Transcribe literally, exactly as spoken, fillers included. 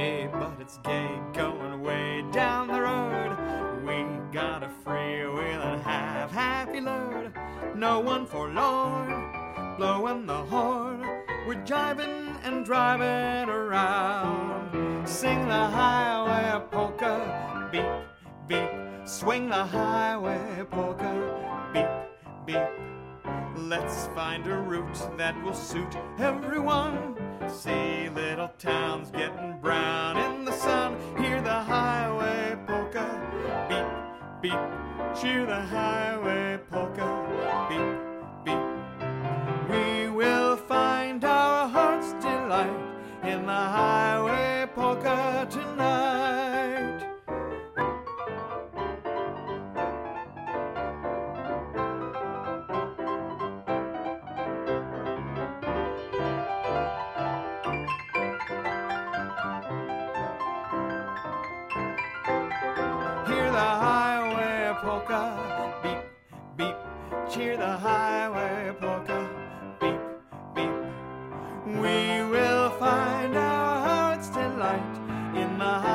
Hey, but it's gay going way down the road. We got a free-wheeling half-happy load. No one forlorn, blowing the horn. We're jiving and driving around. Sing the highway polka, beep, beep. Swing the highway polka, beep, beep. Let's find a route that will suit everyone. See little towns getting brown in the sun. Hear the highway polka, beep, beep. Cheer the highway polka, beep, beep. We will find our heart's delight in the highway polka tonight. Hear the highway polka, beep, beep. Cheer the highway polka, beep, beep. We will find our heart's delight in the highway